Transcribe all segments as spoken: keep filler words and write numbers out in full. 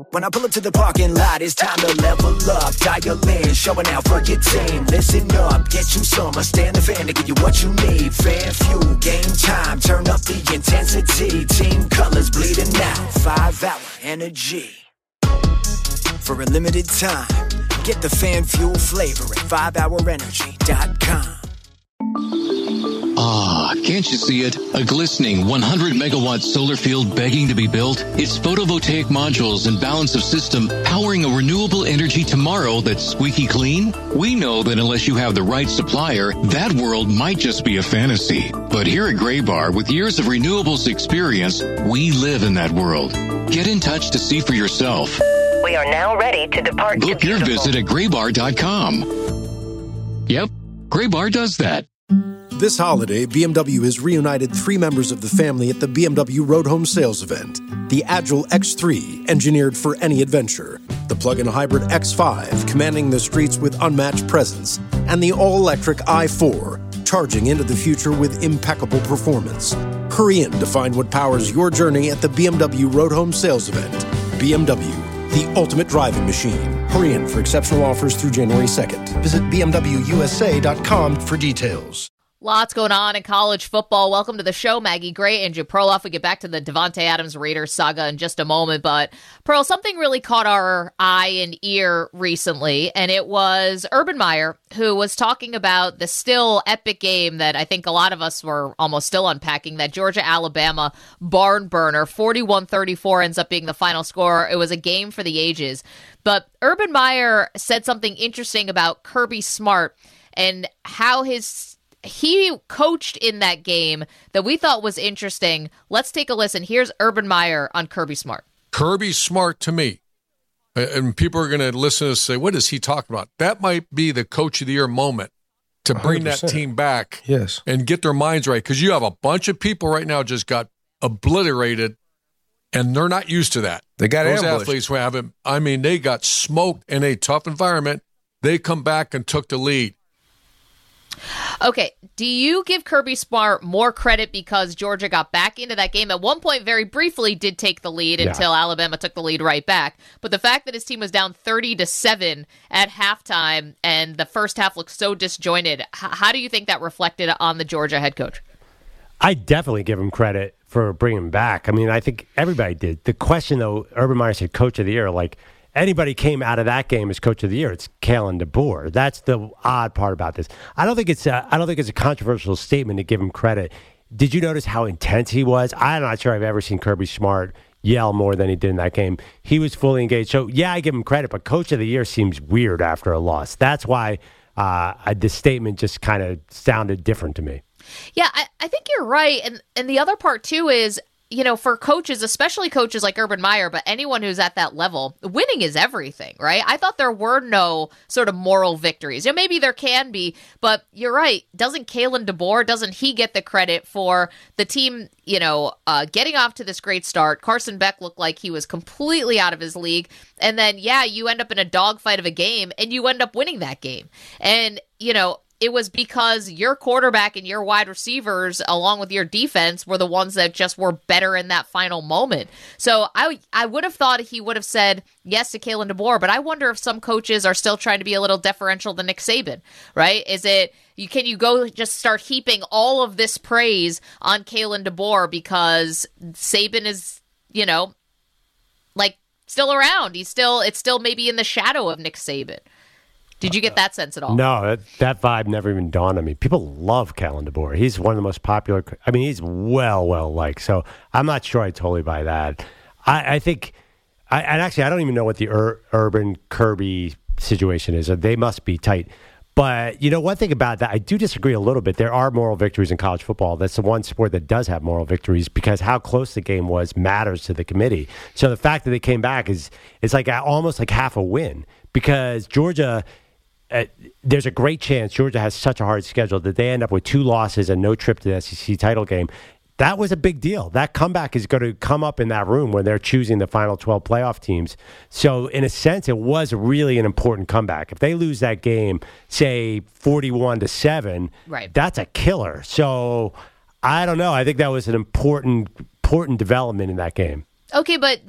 When I pull up to the parking lot, it's time to level up. Dial in, showing out for your team. Listen up, get you some. I stand the fan to give you what you need. Fan fuel, game time, turn up the intensity. Team colors bleeding out, five hour energy. For a limited time, get the fan fuel flavor at five hour energy dot com. Ah, can't you see it? A glistening one hundred megawatt solar field begging to be built? Its photovoltaic modules and balance of system powering a renewable energy tomorrow that's squeaky clean? We know that unless you have the right supplier, that world might just be a fantasy. But here at Graybar, with years of renewables experience, we live in that world. Get in touch to see for yourself. We are now ready to depart. Book your visit at graybar dot com. Yep, Graybar does that. This holiday, B M W has reunited three members of the family at the B M W Road Home Sales event. The Agile X three, engineered for any adventure. The plug-in hybrid X five, commanding the streets with unmatched presence. And the all-electric i four, charging into the future with impeccable performance. Hurry in to find what powers your journey at the B M W Road Home Sales event. B M W, the ultimate driving machine. Hurry in for exceptional offers through January second. Visit b m w u s a dot com for details. Lots going on in college football. Welcome to the show, Maggie Gray and Andrew Perloff. We get back to the Devontae Adams Raiders saga in just a moment, but Pearl, something really caught our eye and ear recently, and it was Urban Meyer, who was talking about the still epic game that I think a lot of us were almost still unpacking, that Georgia-Alabama barn burner. forty-one thirty-four ends up being the final score. It was a game for the ages. But Urban Meyer said something interesting about Kirby Smart and how his he coached in that game that we thought was interesting. Let's take a listen. Here's Urban Meyer on Kirby Smart. Kirby Smart, to me, and people are going to listen to us say, what is he talking about? That might be the coach of the year moment to bring one hundred percent that team back yes. and get their minds right. Because you have a bunch of people right now just got obliterated, and they're not used to that. They got Those ambushed. athletes who haven't, I mean, they got smoked in a tough environment. They come back and took the lead. Okay, do you give Kirby Smart more credit because Georgia got back into that game? At one point, very briefly, did take the lead yeah. until Alabama took the lead right back. But the fact that his team was down thirty to seven at halftime and the first half looked so disjointed, h- how do you think that reflected on the Georgia head coach? I definitely give him credit for bringing him back. I mean, I think everybody did. The question, though, Urban Meyer said coach of the year, like, anybody came out of that game as coach of the year, it's Kalen DeBoer. That's the odd part about this. I don't think it's a, I don't think it's a controversial statement to give him credit. Did you notice how intense he was? I'm not sure I've ever seen Kirby Smart yell more than he did in that game. He was fully engaged. So, yeah, I give him credit, but coach of the year seems weird after a loss. That's why uh, the statement just kind of sounded different to me. Yeah, I, I think you're right. And, and the other part, too, is you know, for coaches, especially coaches like Urban Meyer, but anyone who's at that level, winning is everything, right? I thought there were no sort of moral victories. You know, maybe there can be, but you're right. Doesn't Kalen DeBoer, doesn't he get the credit for the team, you know, uh, getting off to this great start? Carson Beck looked like he was completely out of his league. And then, yeah, you end up in a dogfight of a game and you end up winning that game. And, you know, it was because your quarterback and your wide receivers, along with your defense, were the ones that just were better in that final moment. So I I would have thought he would have said yes to Kalen DeBoer, but I wonder if some coaches are still trying to be a little deferential to Nick Saban, right? Is it, you can you go just start heaping all of this praise on Kalen DeBoer because Saban is, you know, like still around. He's still, it's still maybe in the shadow of Nick Saban. Did you get that sense at all? No, that, that vibe never even dawned on me. People love Kalen DeBoer. He's one of the most popular. I mean, he's well, well liked. So I'm not sure I totally buy that. I, I think, I, and actually, I don't even know what the Ur, Urban Kirby situation is. They must be tight. But, you know, one thing about that, I do disagree a little bit. There are moral victories in college football. That's the one sport that does have moral victories because how close the game was matters to the committee. So the fact that they came back is, is like almost like half a win because Georgia – Uh, there's a great chance Georgia has such a hard schedule that they end up with two losses and no trip to the S E C title game. That was a big deal. That comeback is going to come up in that room when they're choosing the final twelve playoff teams. So in a sense, it was really an important comeback. If they lose that game, say forty-one to seven, right, that's a killer. So I don't know. I think that was an important, important development in that game. Okay, but then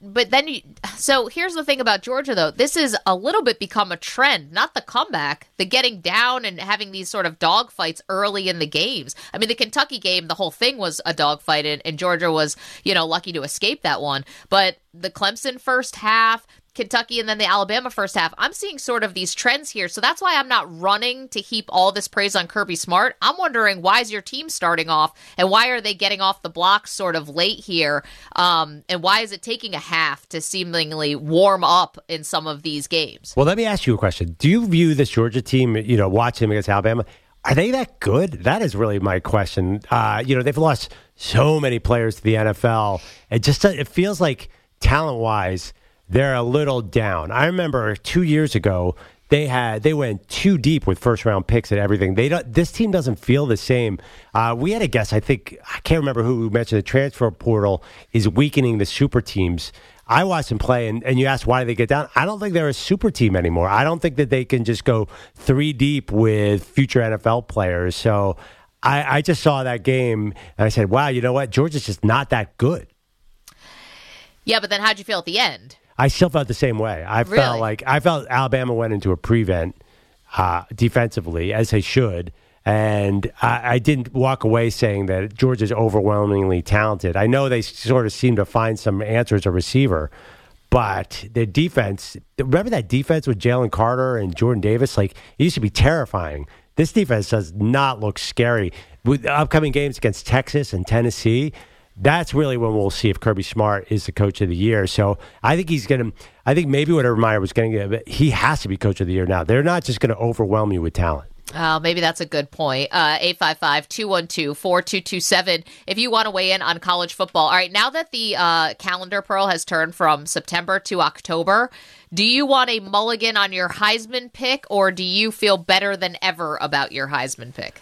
but then you, so here's the thing about Georgia, though. This is a little bit become a trend, not the comeback, the getting down and having these sort of dogfights early in the games. I mean, the Kentucky game, the whole thing was a dogfight, and, and Georgia was, you know, lucky to escape that one. But the Clemson first half, Kentucky, and then the Alabama first half, I'm seeing sort of these trends here. So that's why I'm not running to heap all this praise on Kirby Smart. I'm wondering, why is your team starting off, and why are they getting off the blocks sort of late here? Um, and why is it taking a half to seemingly warm up in some of these games? Well, let me ask you a question. Do you view this Georgia team, you know, watching them against Alabama, are they that good? That is really my question. Uh, you know, they've lost so many players to the N F L. It just, it feels like talent-wise, they're a little down. I remember two years ago, they had they went too deep with first round picks and everything. They don't. This team doesn't feel the same. Uh, we had a guess. I think I can't remember who mentioned the transfer portal is weakening the super teams. I watched them play, and, and you asked why did they get down. I don't think they're a super team anymore. I don't think that they can just go three deep with future N F L players. So I, I just saw that game, and I said, wow, you know what? Georgia's just not that good. Yeah, but then how'd you feel at the end? I still felt the same way. I really? felt like I felt Alabama went into a prevent uh, defensively, as they should, and I, I didn't walk away saying that Georgia's overwhelmingly talented. I know they sort of seem to find some answers at receiver, but the defense. Remember that defense with Jalen Carter and Jordan Davis? Like, it used to be terrifying. This defense does not look scary. With upcoming games against Texas and Tennessee, that's really when we'll see if Kirby Smart is the coach of the year. So I think he's going to, I think maybe what Urban Meyer was going to get, he has to be coach of the year now. They're not just going to overwhelm you with talent. Oh, maybe that's a good point. Uh, eight five five, two one two, four two two seven if you want to weigh in on college football. All right, now that the uh, calendar, Pearl, has turned from September to October, do you want a mulligan on your Heisman pick, or do you feel better than ever about your Heisman pick?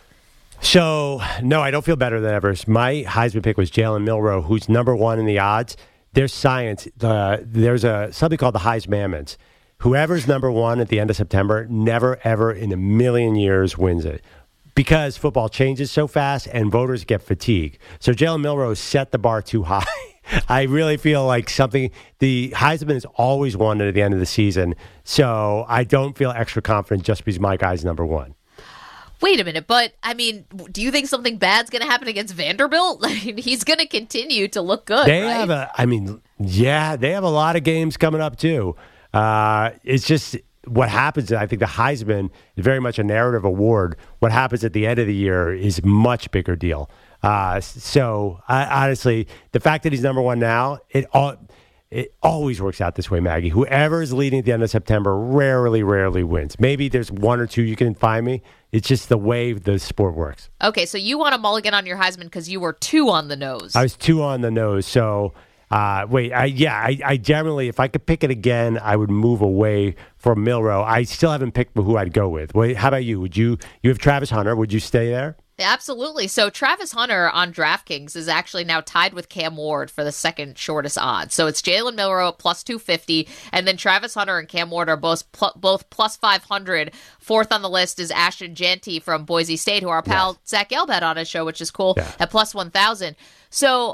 So, no, I don't feel better than ever. My Heisman pick was Jalen Milroe, who's number one in the odds. There's science. Uh, there's a something called the Heismans. Whoever's number one at the end of September never, ever in a million years wins it, because football changes so fast and voters get fatigued. So Jalen Milroe set the bar too high. I really feel like something, the Heisman is always won at the end of the season. So I don't feel extra confident just because my guy's number one. Wait a minute, but, I mean, do you think something bad's going to happen against Vanderbilt? I mean, he's going to continue to look good, They right? have a, I mean, yeah, they have a lot of games coming up, too. Uh, it's just what happens, I think the Heisman is very much a narrative award. What happens at the end of the year is a much bigger deal. Uh, so, I, honestly, the fact that he's number one now, it all... It always works out this way, Maggie. Whoever is leading at the end of September rarely, rarely wins. Maybe there's one or two you can find me. It's just the way the sport works. Okay, so you want a mulligan on your Heisman because you were two on the nose. I was two on the nose. So, uh, wait, I, yeah, I, I generally, if I could pick it again, I would move away from Milroe. I still haven't picked who I'd go with. Wait, how about you? Would you, you have Travis Hunter. Would you stay there? Absolutely. So Travis Hunter on DraftKings is actually now tied with Cam Ward for the second shortest odds. So it's Jalen Milroe at plus two fifty, and then Travis Hunter and Cam Ward are both pl- both plus five hundred. Fourth on the list is Ashton Jeanty from Boise State, who our pal yes. Zach Gelb had on his show, which is cool, yeah. at plus one thousand. So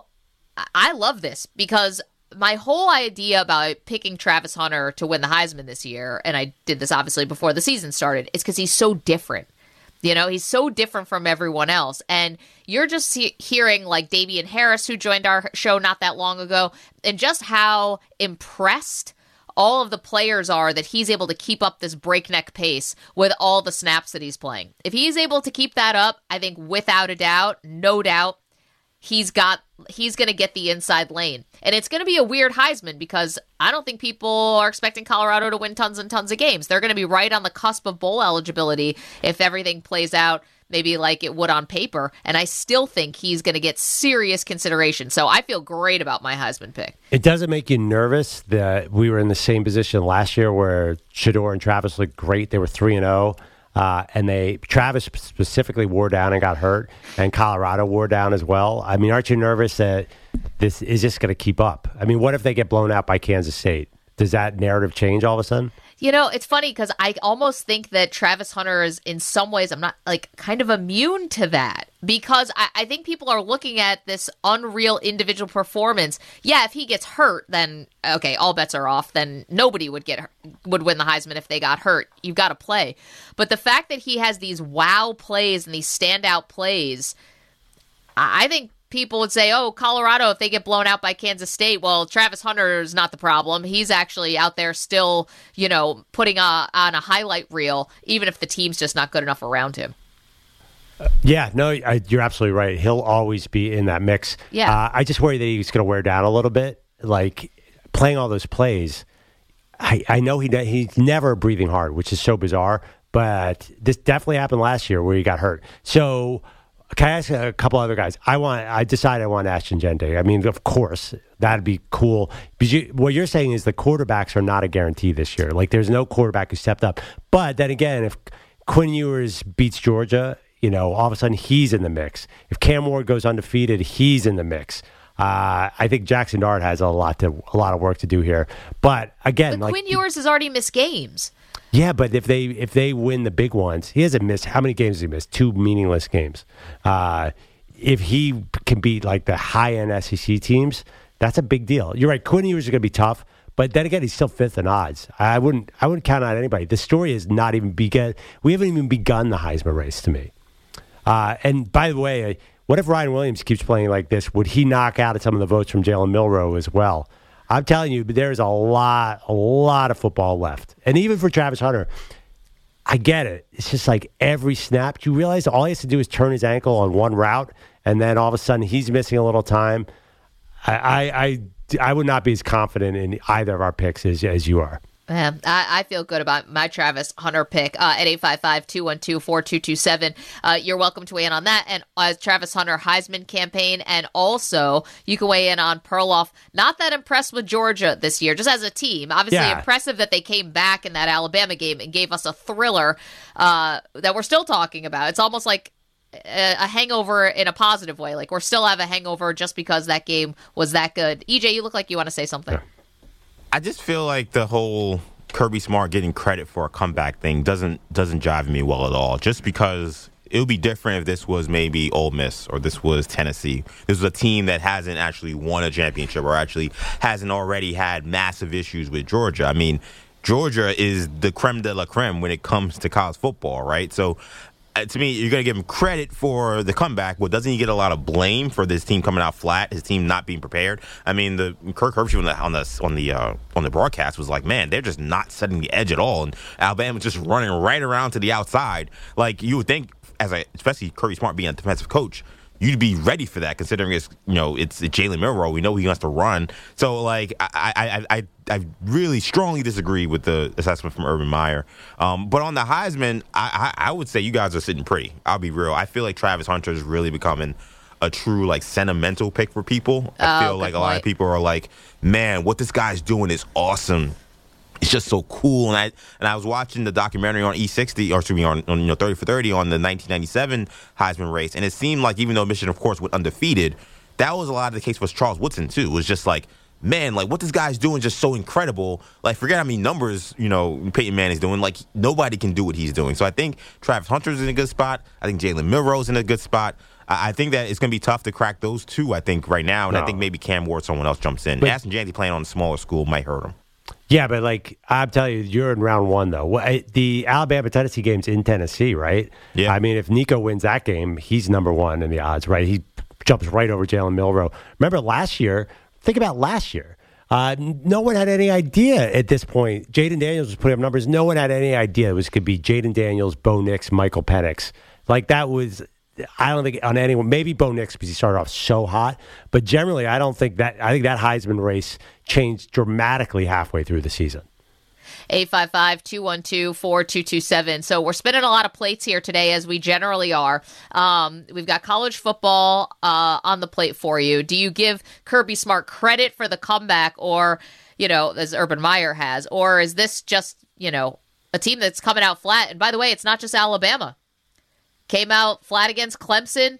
I love this because my whole idea about picking Travis Hunter to win the Heisman this year, and I did this obviously before the season started, is because he's so different. You know, he's so different from everyone else. And you're just he- hearing like Davian Harris, who joined our show not that long ago, and just how impressed all of the players are that he's able to keep up this breakneck pace with all the snaps that he's playing. If he's able to keep that up, I think without a doubt, no doubt, he's got he's going to get the inside lane. And it's going to be a weird Heisman because I don't think people are expecting Colorado to win tons and tons of games. They're going to be right on the cusp of bowl eligibility if everything plays out maybe like it would on paper. And I still think he's going to get serious consideration. So I feel great about my Heisman pick. It doesn't make you nervous that we were in the same position last year where Shedeur and Travis looked great. They were three and oh. Uh, and they Travis specifically wore down and got hurt, and Colorado wore down as well. I mean, aren't you nervous that this is just going to keep up? I mean, what if they get blown out by Kansas State? Does that narrative change all of a sudden? You know, it's funny because I almost think that Travis Hunter is in some ways, I'm not like kind of immune to that. because I, I think people are looking at this unreal individual performance. Yeah, if he gets hurt, then okay, all bets are off. Then nobody would get would win the Heisman if they got hurt. You've got to play. But the fact that he has these wow plays and these standout plays, I, I think people would say, oh, Colorado, if they get blown out by Kansas State, well, Travis Hunter is not the problem. He's actually out there still, you know, putting a, on a highlight reel, even if the team's just not good enough around him. Yeah, no, I, you're absolutely right. He'll always be in that mix. Yeah. Uh, I just worry that he's going to wear down a little bit. Like, playing all those plays, I, I know he he's never breathing hard, which is so bizarre, but this definitely happened last year where he got hurt. So, can I ask a couple other guys? I want. I decided I want Ashton Jeanty. I mean, of course, that'd be cool. But you, what you're saying is the quarterbacks are not a guarantee this year. Like, there's no quarterback who stepped up. But then again, if Quinn Ewers beats Georgia, you know, all of a sudden he's in the mix. If Cam Ward goes undefeated, he's in the mix. Uh, I think Jackson Dart has a lot to a lot of work to do here. But again, but like Quinn Ewers has already missed games. Yeah, but if they if they win the big ones, he hasn't missed. How many games has he missed? Two meaningless games. Uh, if he can beat like the high end S E C teams, that's a big deal. You're right. Quinn Ewers is going to be tough. But then again, he's still fifth in odds. I wouldn't I wouldn't count out anybody. The story is not even begun. We haven't even begun the Heisman race to me. Uh, and by the way, what if Ryan Williams keeps playing like this? Would he knock out some of the votes from Jalen Milroe as well? I'm telling you, there's a lot, a lot of football left. And even for Travis Hunter, I get it. It's just like every snap. Do you realize all he has to do is turn his ankle on one route, and then all of a sudden he's missing a little time? I, I, I, I would not be as confident in either of our picks as, as you are. Yeah, I, I feel good about my Travis Hunter pick uh, at eight five five, two one two, four two two seven. Uh, you're welcome to weigh in on that and uh, Travis Hunter Heisman campaign. And also, you can weigh in on Perloff. Not that impressed with Georgia this year, just as a team. Obviously, yeah. impressive that they came back in that Alabama game and gave us a thriller uh, that we're still talking about. It's almost like a, a hangover in a positive way. Like, we're still have a hangover just because that game was that good. E J, you look like you want to say something. Yeah. I just feel like the whole Kirby Smart getting credit for a comeback thing doesn't doesn't jive me well at all. Just because it would be different if this was maybe Ole Miss or this was Tennessee. This is a team that hasn't actually won a championship or actually hasn't already had massive issues with Georgia. I mean, Georgia is the creme de la creme when it comes to college football, right? So uh, to me, you're going to give him credit for the comeback. Well, doesn't he get a lot of blame for this team coming out flat, his team not being prepared? I mean, the Kirk Herbstreit on the on the on the, uh, on the broadcast was like, man, they're just not setting the edge at all, and Alabama's just running right around to the outside. Like, you would think, as a especially Kirby Smart being a defensive coach, you'd be ready for that, considering it's, you know, it's Jalen Milroe. We know he wants to run. So, like, I I, I, I really strongly disagree with the assessment from Urban Meyer. Um, but on the Heisman, I, I, I would say you guys are sitting pretty. I'll be real. I feel like Travis Hunter is really becoming a true, like, sentimental pick for people. I oh, feel like point. a lot of people are like, man, what this guy's doing is awesome. It's just so cool. And I and I was watching the documentary on E sixty, or excuse me, on, on you know thirty for thirty on the nineteen ninety-seven Heisman race, and it seemed like even though Michigan, of course, went undefeated, that was a lot of the case for Charles Woodson too. It was just like, man, like what this guy's doing is just so incredible. Like, forget how many numbers, you know, Peyton Manning's doing. Like, nobody can do what he's doing. So I think Travis Hunter's in a good spot. I think Jalen Milroe's in a good spot. I think that it's going to be tough to crack those two, I think, right now. And no. I think maybe Cam Ward, someone else jumps in. But, Ashton Jeanty playing on a smaller school might hurt him. Yeah, but like I'm telling you, you're in round one though. The Alabama-Tennessee game's in Tennessee, right? Yeah. I mean, if Nico wins that game, he's number one in the odds, right? He jumps right over Jalen Milroe. Remember last year? Think about last year. Uh, no one had any idea at this point. Jaden Daniels was putting up numbers. No one had any idea it was could be Jaden Daniels, Bo Nix, Michael Penix. Like that was. I don't think on anyone, maybe Bo Nix because he started off so hot, but generally I don't think that, I think that Heisman race changed dramatically halfway through the season. eight five five, two one two, four two two seven. So we're spinning a lot of plates here today, as we generally are. Um, we've got college football uh, on the plate for you. Do you give Kirby Smart credit for the comeback, or, you know, as Urban Meyer has, or is this just, you know, a team that's coming out flat? And by the way, it's not just Alabama. Came out flat against Clemson.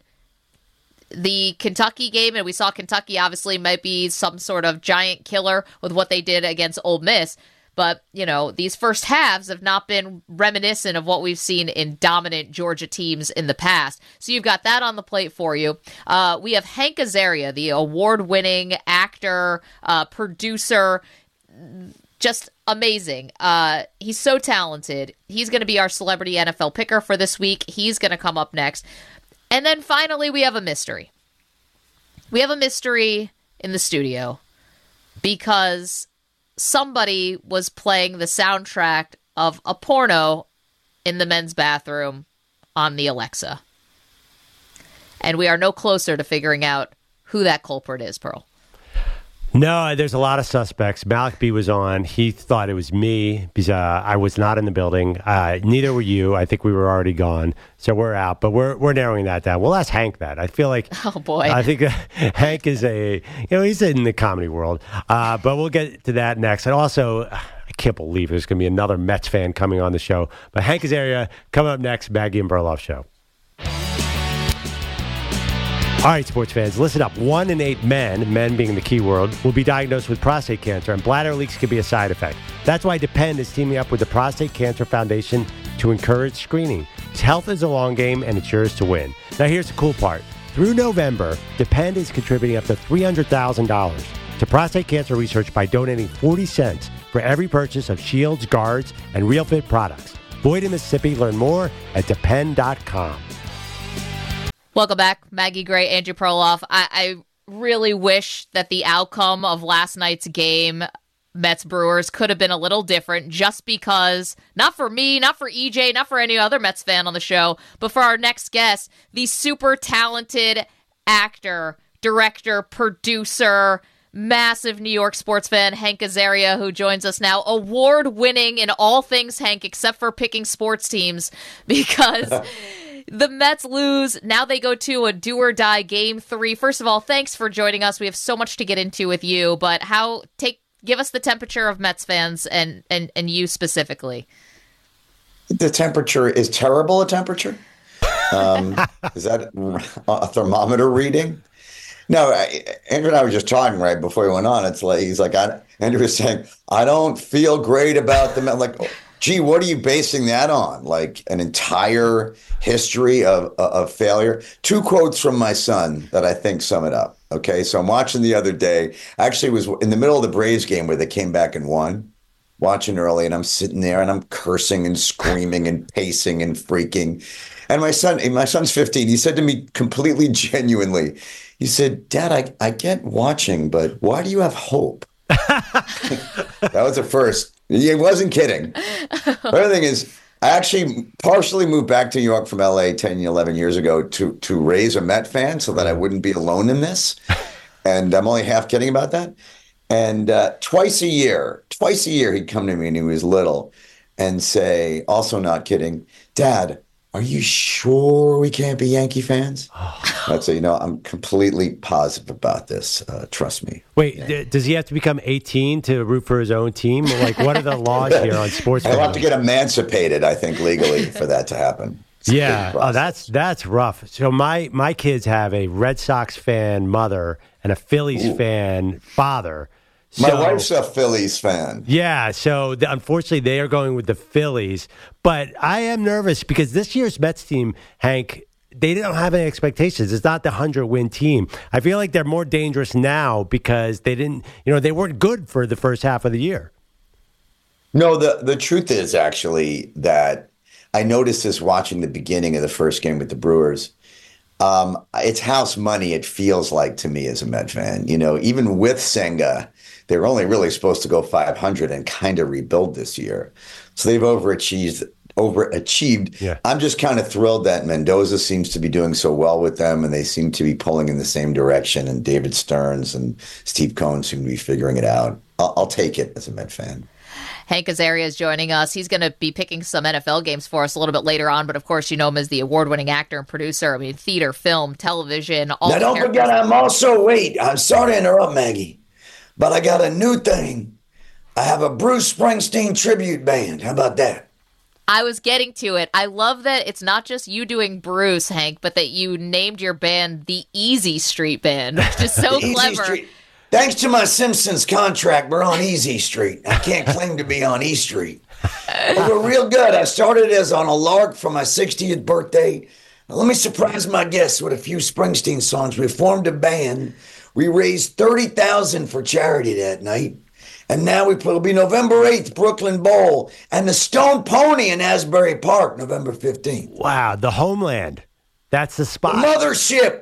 The Kentucky game, and we saw Kentucky obviously might be some sort of giant killer with what they did against Ole Miss. But, you know, these first halves have not been reminiscent of what we've seen in dominant Georgia teams in the past. So you've got that on the plate for you. Uh, we have Hank Azaria, the award-winning actor, uh, producer, just amazing. Uh, he's so talented. He's going to be our celebrity N F L picker for this week. He's going to come up next. And then finally, we have a mystery. We have a mystery in the studio because somebody was playing the soundtrack of a porno in the men's bathroom on the Alexa. And we are no closer to figuring out who that culprit is, Pearl. No, there's a lot of suspects. Malik B was on. He thought it was me because uh, I was not in the building. Uh, neither were you. I think we were already gone. So we're out, but we're we're narrowing that down. We'll ask Hank that. I feel like, oh boy, I think uh, Hank is a, you know, he's in the comedy world. Uh, but we'll get to that next. And also, I can't believe there's going to be another Mets fan coming on the show. But Hank Azaria coming up next, Maggie and Burloff Show. All right, sports fans, listen up. One in eight men, men being the key word, will be diagnosed with prostate cancer, and bladder leaks can be a side effect. That's why Depend is teaming up with the Prostate Cancer Foundation to encourage screening. Health is a long game, and it's yours to win. Now, here's the cool part. Through November, Depend is contributing up to three hundred thousand dollars to prostate cancer research by donating forty cents for every purchase of Shields, Guards, and RealFit products. Boyd, Mississippi. Learn more at depend dot com. Welcome back, Maggie Gray, Andrew Perloff. I, I really wish that the outcome of last night's game, Mets Brewers, could have been a little different just because, not for me, not for E J, not for any other Mets fan on the show, but for our next guest, the super talented actor, director, producer, massive New York sports fan, Hank Azaria, who joins us now, award-winning in all things, Hank, except for picking sports teams, because the Mets lose. Now they go to a do-or-die game three. First of all, thanks for joining us. We have so much to get into with you, but how take give us the temperature of Mets fans and, and, and you specifically. The temperature is terrible, a temperature? Um, is that a thermometer reading? No, I, Andrew and I were just talking right before we went on. It's like, he's like, I, Andrew was saying, I don't feel great about the Mets. Like, oh, gee, what are you basing that on? Like an entire history of, of failure? Two quotes from my son that I think sum it up. Okay, so I'm watching the other day. I actually was in the middle of the Braves game where they came back and won, watching early, and I'm sitting there and I'm cursing and screaming and pacing and freaking. And my son, my son's fifteen, he said to me completely genuinely, he said, Dad, I, I get watching, but why do you have hope? That was the first. He wasn't kidding. The other thing is, I actually partially moved back to New York from L A ten, eleven years ago to, to raise a Met fan so that I wouldn't be alone in this. And I'm only half kidding about that. And uh, twice a year, twice a year, he'd come to me when he was little and say, also not kidding, Dad, are you sure we can't be Yankee fans? I'd say, you know, I'm completely positive about this. Uh, trust me. Wait, yeah. d- does he have to become eighteen to root for his own team? Like, what are the laws here on sports? He'll have to get emancipated, I think, legally for that to happen. It's yeah, oh, that's that's rough. So my my kids have a Red Sox fan mother and a Phillies Ooh. fan father. My so, wife's a Phillies fan. Yeah, so the, unfortunately they are going with the Phillies. But I am nervous because this year's Mets team, Hank, they don't have any expectations. It's not the hundred-win team. I feel like they're more dangerous now because they didn't, you know, they weren't good for the first half of the year. No, the, the truth is actually that I noticed this watching the beginning of the first game with the Brewers. Um, it's house money, it feels like to me as a Met fan. You know, even with Senga, they were only really supposed to go five hundred and kind of rebuild this year. So they've overachieved. overachieved. Yeah. I'm just kind of thrilled that Mendoza seems to be doing so well with them, and they seem to be pulling in the same direction, and David Stearns and Steve Cohen seem to be figuring it out. I'll, I'll take it as a Met fan. Hank Azaria is joining us. He's going to be picking some N F L games for us a little bit later on, but of course you know him as the award-winning actor and producer. I mean, theater, film, television, all Now, the don't characters. forget, I'm also, wait, I'm sorry to interrupt, Maggie, but I got a new thing. I have a Bruce Springsteen tribute band. How about that? I was getting to it. I love that it's not just you doing Bruce, Hank, but that you named your band the Easy Street Band, which is so Easy clever. Street. Thanks to my Simpsons contract, we're on Easy Street. I can't claim to be on E Street. But we're real good. I started as on a lark for my sixtieth birthday. Now, let me surprise my guests with a few Springsteen songs. We formed a band. We raised thirty thousand dollars for charity that night. And now we put, it'll be November eighth, Brooklyn Bowl, and the Stone Pony in Asbury Park, November fifteenth. Wow, the homeland. That's the spot. The mothership.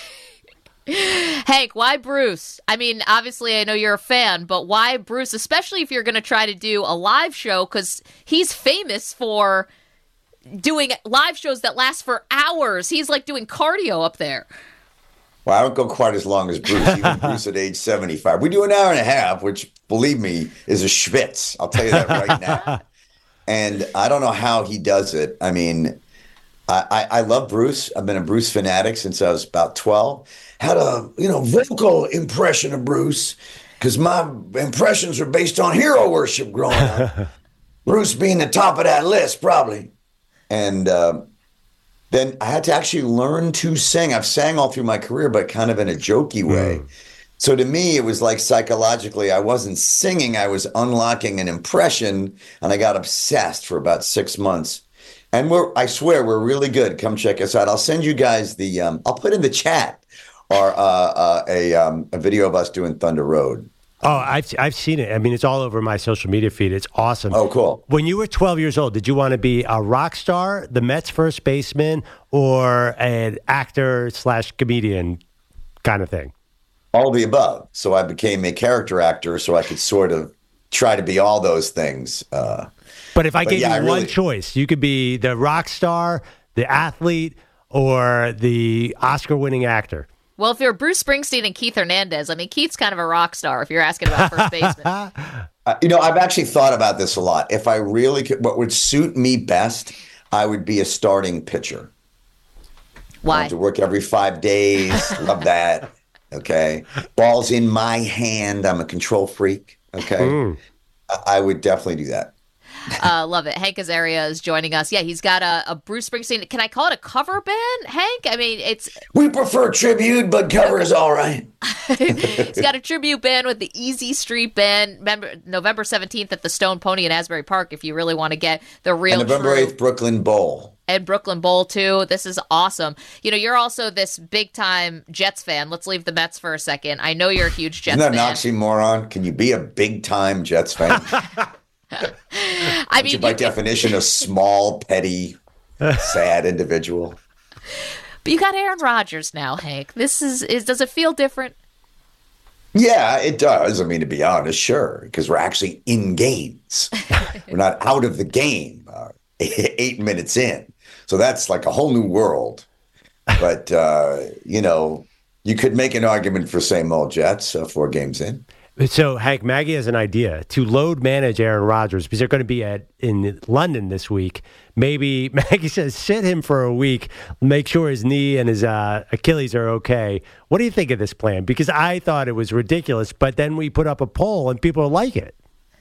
Hank, why Bruce? I mean, obviously, I know you're a fan, but why Bruce, especially if you're going to try to do a live show, because he's famous for doing live shows that last for hours. He's like doing cardio up there. Well, I don't go quite as long as Bruce, even Bruce at age seventy-five. We do an hour and a half, which, believe me, is a schwitz. I'll tell you that right now. And I don't know how he does it. I mean, I, I, I love Bruce. I've been a Bruce fanatic since I was about twelve. Had a, you know, vocal impression of Bruce because my impressions are based on hero worship growing up. Bruce being the top of that list, probably. And uh, then I had to actually learn to sing. I've sang all through my career, but kind of in a jokey way. Mm. So to me, it was like psychologically, I wasn't singing. I was unlocking an impression, and I got obsessed for about six months. And we're, I swear, we're really good. Come check us out. I'll send you guys the, um, I'll put in the chat or uh, uh, a, um, a video of us doing Thunder Road. Oh, I've I've seen it. I mean, it's all over my social media feed. It's awesome. Oh, cool. When you were twelve years old, did you want to be a rock star, the Mets first baseman, or an actor slash comedian kind of thing? All the above. So I became a character actor so I could sort of try to be all those things. Uh, but if I but gave yeah, you I one really... choice, you could be the rock star, the athlete, or the Oscar-winning actor. Well, if you're Bruce Springsteen and Keith Hernandez, I mean, Keith's kind of a rock star if you're asking about first baseman. uh, you know, I've actually thought about this a lot. If I really could, what would suit me best, I would be a starting pitcher. Why? I have to work every five days. Love that. Okay. Ball's in my hand. I'm a control freak. Okay. Mm. I, I would definitely do that. uh, love it. Hank Azaria is joining us. Yeah, he's got a, a Bruce Springsteen. Can I call it a cover band, Hank? I mean, it's... We prefer tribute, but cover is all right. He's got a tribute band with the Easy Street Band. Remember, November seventeenth at the Stone Pony in Asbury Park if you really want to get the real and November eighth, Brooklyn Bowl. And Brooklyn Bowl, too. This is awesome. You know, you're also this big-time Jets fan. Let's leave the Mets for a second. I know you're a huge Jets fan. Isn't that fan. an oxymoron? Can you be a big-time Jets fan? I mean, by definition, a small, petty, sad individual. But you got Aaron Rodgers now, Hank. This is, is does it feel different? Yeah, it does. I mean, to be honest, sure, because we're actually in games. We're not out of the game uh, eight minutes in. So that's like a whole new world. But, uh, you know, you could make an argument for same old Jets uh, four games in. So, Hank, Maggie has an idea to load manage Aaron Rodgers because they're going to be at in London this week. Maybe Maggie says sit him for a week, make sure his knee and his uh, Achilles are okay. What do you think of this plan? Because I thought it was ridiculous, but then we put up a poll and people like it.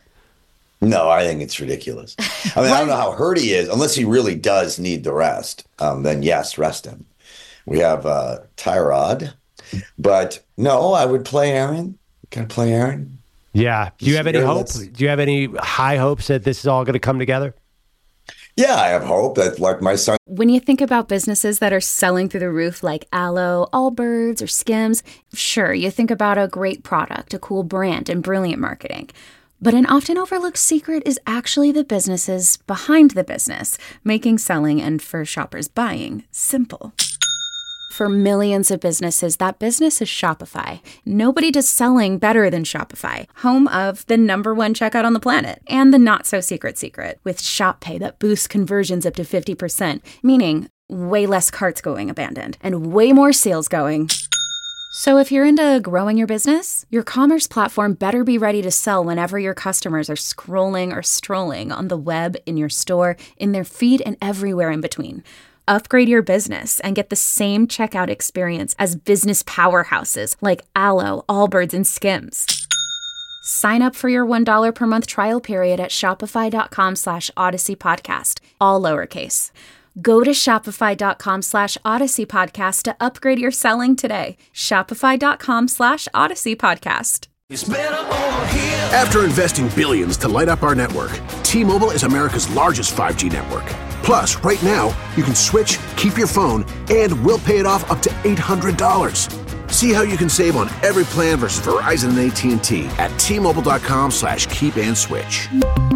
No, I think it's ridiculous. I mean, I don't know how hurt he is, unless he really does need the rest. Um, then yes, rest him. We have uh, Tyrod, but no, I would play Aaron. Can I play Aaron? Yeah. Do you have any hope? Do you have any high hopes that this is all going to come together? Yeah, I have hope that, like my son. When you think about businesses that are selling through the roof like Aloe, Allbirds, or Skims, sure, you think about a great product, a cool brand, and brilliant marketing. But an often overlooked secret is actually the businesses behind the business, making selling and for shoppers buying simple. For millions of businesses, that business is Shopify. Nobody does selling better than Shopify, home of the number one checkout on the planet and the not-so-secret secret with Shop Pay that boosts conversions up to fifty percent, meaning way less carts going abandoned and way more sales going. So if you're into growing your business, your commerce platform better be ready to sell whenever your customers are scrolling or strolling on the web, in your store, in their feed, and everywhere in between. Upgrade your business and get the same checkout experience as business powerhouses like Aloe, Allbirds, and Skims. Sign up for your one dollar per month trial period at shopify.com slash Odyssey Podcast, all lowercase. Go to shopify.com slash Odyssey Podcast to upgrade your selling today. Shopify.com slash Odyssey Podcast. After investing billions to light up our network, T-Mobile is America's largest five G network. Plus, right now, you can switch, keep your phone, and we'll pay it off up to eight hundred dollars. See how you can save on every plan versus Verizon and A T and T at T-Mobile.com slash keep and switch.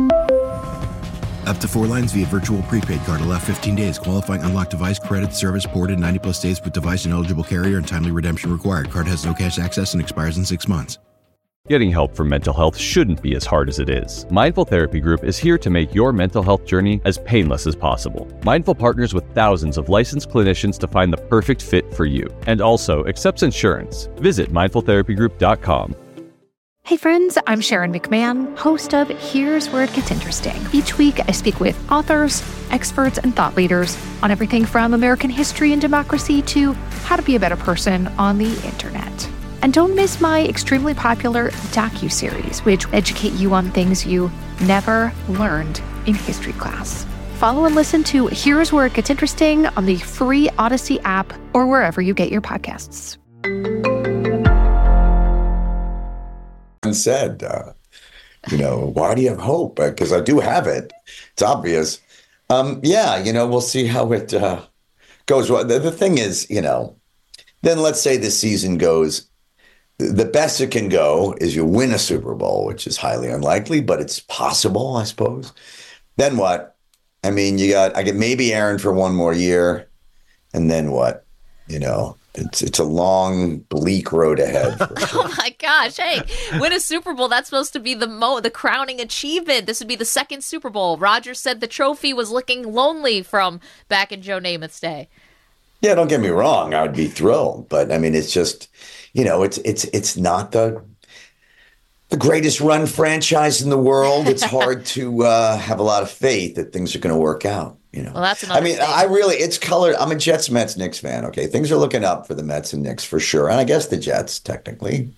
Up to four lines via virtual prepaid card. Allow fifteen days. Qualifying unlocked device credit service ported ninety plus days with device and eligible carrier and timely redemption required. Card has no cash access and expires in six months. Getting help for mental health shouldn't be as hard as it is. Mindful Therapy Group is here to make your mental health journey as painless as possible. Mindful partners with thousands of licensed clinicians to find the perfect fit for you, and also accepts insurance. Visit mindful therapy group dot com. Hey friends, I'm Sharon McMahon, host of Here's Where It Gets Interesting. Each week, I speak with authors, experts, and thought leaders on everything from American history and democracy to how to be a better person on the internet. And don't miss my extremely popular docuseries, which educate you on things you never learned in history class. Follow and listen to Here's Where It Gets Interesting on the free Odyssey app or wherever you get your podcasts. Said, uh, you know, why do you have hope? Because I do have it. It's obvious. Um, yeah, you know, we'll see how it uh, goes. Well, the, the thing is, you know, then let's say the season goes, the best it can go is you win a Super Bowl, which is highly unlikely, but it's possible, I suppose. Then what? I mean, you got, I get maybe Aaron for one more year, and then what? You know, it's it's a long, bleak road ahead. For sure. Oh my gosh! Hey, win a Super Bowl. That's supposed to be the mo the crowning achievement. This would be the second Super Bowl. Rodgers said the trophy was looking lonely from back in Joe Namath's day. Yeah, don't get me wrong. I would be thrilled, but I mean, it's just, you know, it's it's it's not the the greatest run franchise in the world. It's hard to uh, have a lot of faith that things are going to work out. You know, well, that's another I mean, statement. I really, it's colored. I'm a Jets, Mets, Knicks fan. Okay. Things are looking up for the Mets and Knicks for sure. And I guess the Jets technically,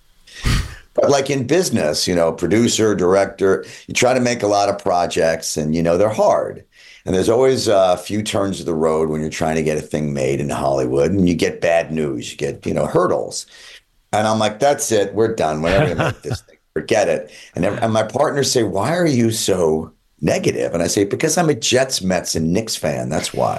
but like in business, you know, producer, director, you try to make a lot of projects and, you know, they're hard. And there's always a few turns of the road when you're trying to get a thing made in Hollywood and you get bad news, you get, you know, hurdles. And I'm like, that's it. We're done. We're never going to make this thing. Forget it. And, and my partners say, why are you so negative? And I say, because I'm a Jets, Mets, and Knicks fan. That's why.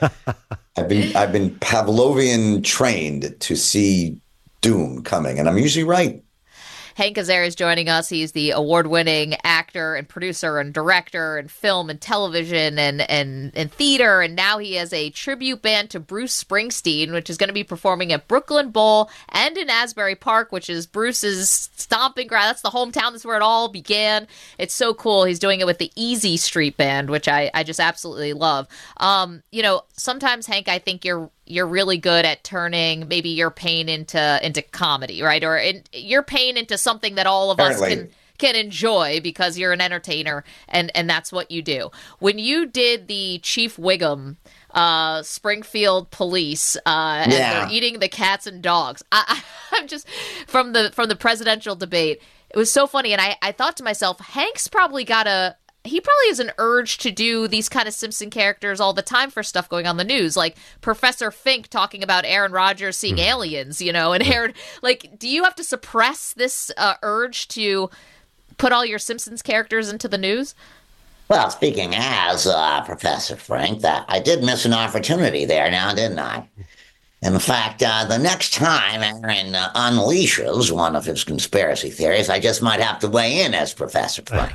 I've been I've been Pavlovian trained to see doom coming, and I'm usually right. Hank Azaria is joining us. He's the award-winning actor and producer and director and film and television and, and, and theater. And now he has a tribute band to Bruce Springsteen, which is going to be performing at Brooklyn Bowl and in Asbury Park, which is Bruce's stomping ground. That's the hometown. That's where it all began. It's so cool. He's doing it with the Easy Street Band, which I, I just absolutely love. Um, you know, sometimes, Hank, I think you're you're really good at turning maybe your pain into into comedy, right? Or in, your pain into something that all of Apparently. us can can enjoy because you're an entertainer and, and that's what you do. When you did the Chief Wiggum uh, Springfield Police uh, and yeah. they're eating the cats and dogs, I, I, I'm just from the from the presidential debate, it was so funny. And I, I thought to myself, Hank's probably got a He probably has an urge to do these kind of Simpson characters all the time for stuff going on the news, like Professor Fink talking about Aaron Rodgers seeing mm. aliens, you know, and Aaron, like, do you have to suppress this uh, urge to put all your Simpsons characters into the news? Well, speaking as uh, Professor Fink, that I did miss an opportunity there now, didn't I? In fact, uh, the next time Aaron uh, unleashes one of his conspiracy theories, I just might have to weigh in as Professor Fink.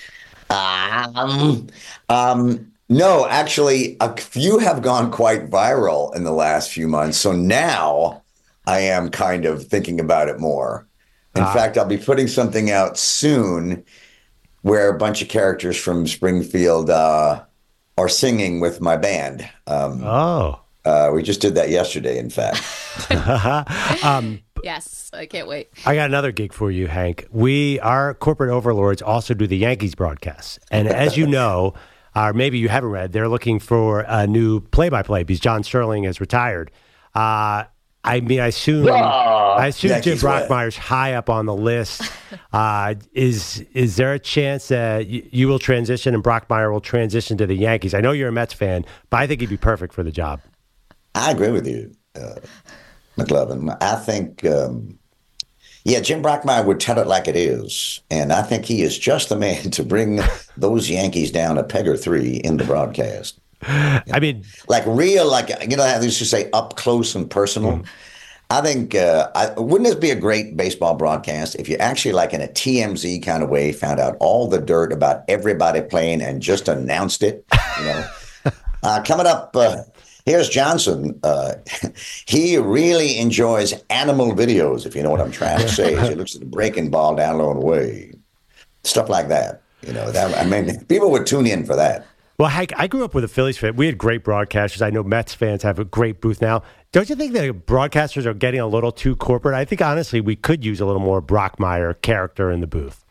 Um, um, no, actually, a few have gone quite viral in the last few months. So now I am kind of thinking about it more. In ah. fact, I'll be putting something out soon where a bunch of characters from Springfield uh, are singing with my band. Um, oh. Uh, we just did that yesterday, in fact. um, yes, I can't wait. I got another gig for you, Hank. We, our corporate overlords, also do the Yankees broadcasts. And as you know, or maybe you haven't read, they're looking for a new play-by-play because John Sterling has retired. Uh, I mean, I assume... Oh, I assume Jim Brockmeyer's high up on the list. Uh, is is there a chance that y- you will transition and Brockmeyer will transition to the Yankees? I know you're a Mets fan, but I think he'd be perfect for the job. I agree with you, uh, McLovin. I think, um, yeah, Jim Brockmeyer would tell it like it is. And I think he is just the man to bring those Yankees down a peg or three in the broadcast. I mean, like real, like, you know how they used to say up close and personal? Mm. I think, uh, I, wouldn't this be a great baseball broadcast if you actually, like in a T M Z kind of way, found out all the dirt about everybody playing and just announced it? You know, uh, coming up, uh, here's Johnson. Uh, he really enjoys animal videos, if you know what I'm trying to say. As he looks at the breaking ball down low and away, stuff like that. You know, that I mean, people would tune in for that. Well, Hank, I grew up with a Phillies fan. We had great broadcasters. I know Mets fans have a great booth now. Don't you think that broadcasters are getting a little too corporate? I think, honestly, we could use a little more Brockmeyer character in the booth.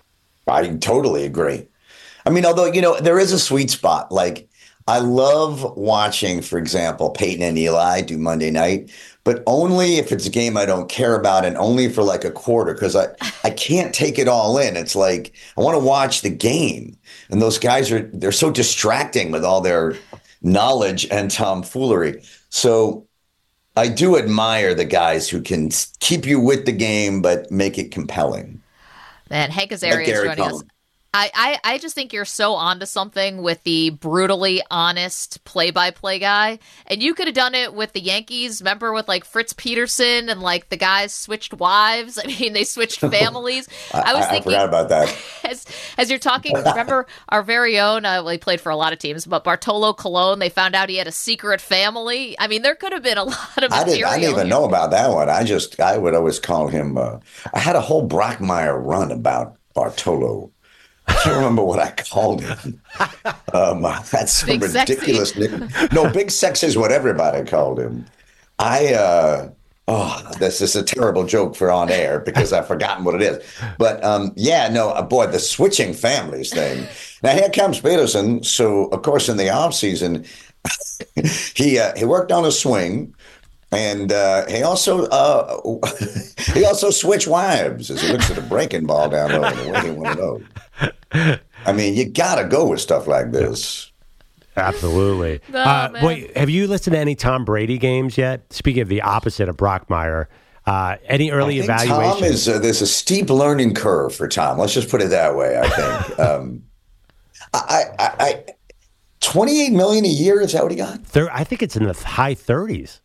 I totally agree. I mean, although, you know, there is a sweet spot. Like, I love watching, for example, Peyton and Eli do Monday night, but only if it's a game I don't care about and only for like a quarter, because I, I can't take it all in. It's like, I want to watch the game. And those guys are, they're so distracting with all their knowledge and tomfoolery. So I do admire the guys who can keep you with the game, but make it compelling. Man, Hank Azaria is joining us. I, I, I just think you're so onto something with the brutally honest play-by-play guy. And you could have done it with the Yankees. Remember with like Fritz Peterson and like the guys switched wives? I mean, they switched families. I, I was I, thinking, I forgot about that. As, as you're talking, remember our very own, uh, well, he played for a lot of teams, but Bartolo Colon, they found out he had a secret family. I mean, there could have been a lot of material. I didn't, I didn't even know about that one. I just, I would always call him, uh, I had a whole Brockmeyer run about Bartolo. I can't remember what I called him. Um, that's some big ridiculous nickname. No, Big Sex is what everybody called him. I, uh, oh, this is a terrible joke for on air because I've forgotten what it is. But um, yeah, no, uh, boy, the switching families thing. Now here comes Peterson. So, of course, in the offseason, he, uh, he worked on a swing. And uh, he also uh, he also switched wives as he looks at the breaking ball down low and the way he wanted to know. I mean, you got to go with stuff like this. Absolutely. Oh, uh, man. wait, have you listened to any Tom Brady games yet? Speaking of the opposite of Brockmeyer, uh, any early I think evaluations? Tom is uh, there's a steep learning curve for Tom. Let's just put it that way. I think. um, I, I, I twenty-eight million a year, is that what he got? Thir- I think it's in the high thirties.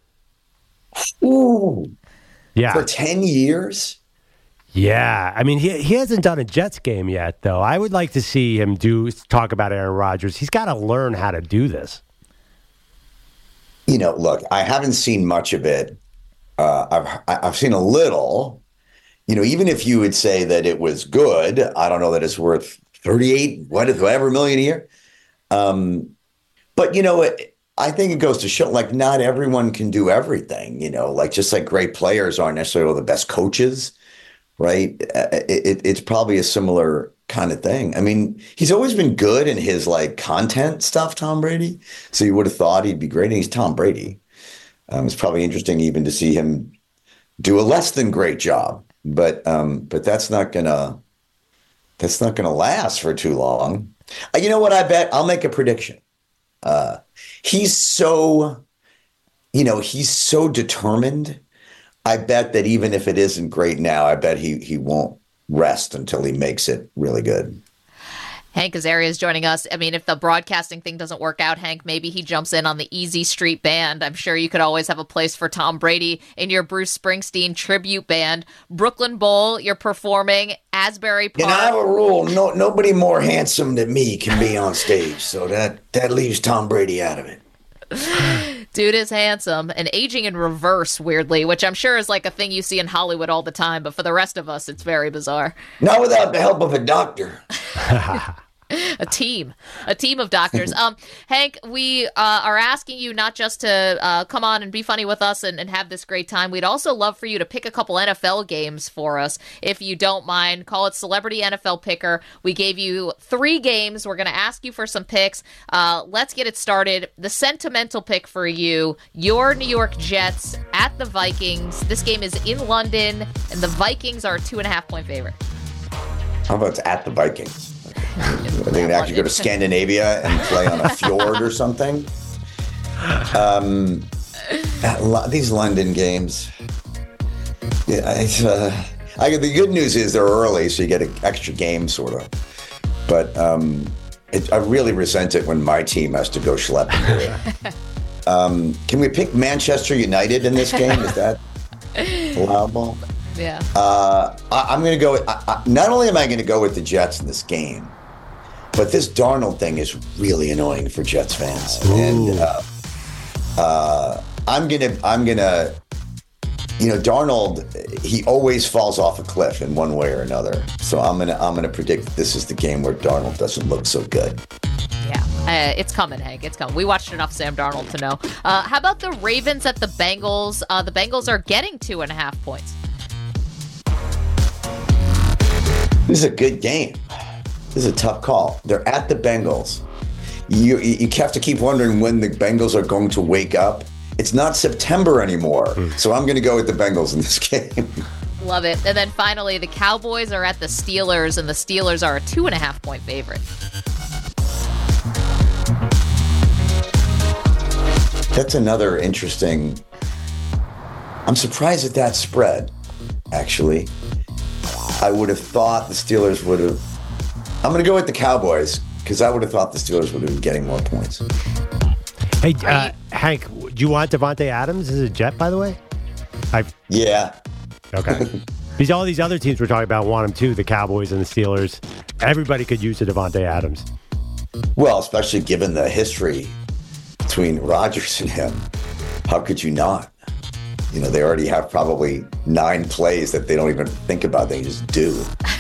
Ooh. Yeah. For ten years? Yeah. I mean, he he hasn't done a Jets game yet, though. I would like to see him do talk about Aaron Rodgers. He's got to learn how to do this. You know, look, I haven't seen much of it. Uh, I've I've seen a little. You know, even if you would say that it was good, I don't know that it's worth thirty-eight, whatever million a year. Um, but, you know, it, I think it goes to show, like, not everyone can do everything, you know, like just like great players aren't necessarily the best coaches, right? It, it, it's probably a similar kind of thing. I mean, he's always been good in his like content stuff, Tom Brady. So you would have thought he'd be great. And he's Tom Brady. Um, it's probably interesting even to see him do a less than great job, but um, but that's not gonna that's not gonna last for too long. Uh, you know what? I bet I'll make a prediction. Uh, he's so, you know, he's so determined. I bet that even if it isn't great now, I bet he he won't rest until he makes it really good. Hank Azaria is joining us. I mean, if the broadcasting thing doesn't work out, Hank, maybe he jumps in on the Easy Street Band. I'm sure you could always have a place for Tom Brady in your Bruce Springsteen tribute band. Brooklyn Bowl, you're performing. Asbury Park. And I have a rule: no, nobody more handsome than me can be on stage. So that that leaves Tom Brady out of it. Dude is handsome and aging in reverse, weirdly, which I'm sure is like a thing you see in Hollywood all the time. But for the rest of us, it's very bizarre. Not without the help of a doctor. A team, a team of doctors. Um, Hank, we uh, are asking you not just to uh, come on and be funny with us and, and have this great time. We'd also love for you to pick a couple N F L games for us, if you don't mind. Call it Celebrity N F L Picker. We gave you three games. We're going to ask you for some picks. Uh, let's get it started. The sentimental pick for you, your New York Jets at the Vikings. This game is in London, and the Vikings are a two and a half point favorite. How about it's at the Vikings? Are they going to actually go to Scandinavia and play on a fjord or something? Um, lo- these London games. Yeah, it's, uh, I, the good news is they're early, so you get an extra game, sort of. But um, it, I really resent it when my team has to go schlepping here. um, can we pick Manchester United in this game? Is that allowable? Yeah. Uh, I, I'm going to go with, I, I, not only am I going to go with the Jets in this game, but this Darnold thing is really annoying for Jets fans. Ooh. And uh, uh, I'm going to, I'm going to, you know, Darnold, he always falls off a cliff in one way or another. So I'm going to, I'm going to predict that this is the game where Darnold doesn't look so good. Yeah, uh, it's coming, Hank. It's coming. We watched enough Sam Darnold to know. Uh, how about the Ravens at the Bengals? Uh, the Bengals are getting two and a half points. This is a good game. This is a tough call. They're at the Bengals. You you have to keep wondering when the Bengals are going to wake up. It's not September anymore, mm. so I'm going to go with the Bengals in this game. Love it. And then finally, the Cowboys are at the Steelers, and the Steelers are a two and a half point favorite. That's another interesting. I'm surprised at that spread, actually. I would have thought the Steelers would have. I'm going to go with the Cowboys because I would have thought the Steelers would have been getting more points. Hey, uh, Hank, do you want Devontae Adams as a Jet, by the way? I Yeah. Okay. Because all these other teams we're talking about want him too, the Cowboys and the Steelers. Everybody could use a Devontae Adams. Well, especially given the history between Rodgers and him. How could you not? You know, they already have probably nine plays that they don't even think about. They just do.